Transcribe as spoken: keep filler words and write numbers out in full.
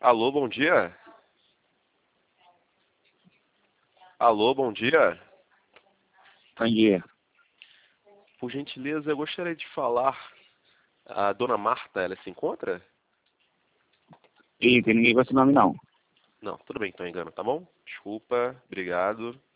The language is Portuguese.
Alô, bom dia? Alô, bom dia? Bom dia. Por gentileza, eu gostaria de falar. A dona Marta, ela se encontra? E tem ninguém com esse nome não. Não, tudo bem, então engano, tá bom? Desculpa, obrigado.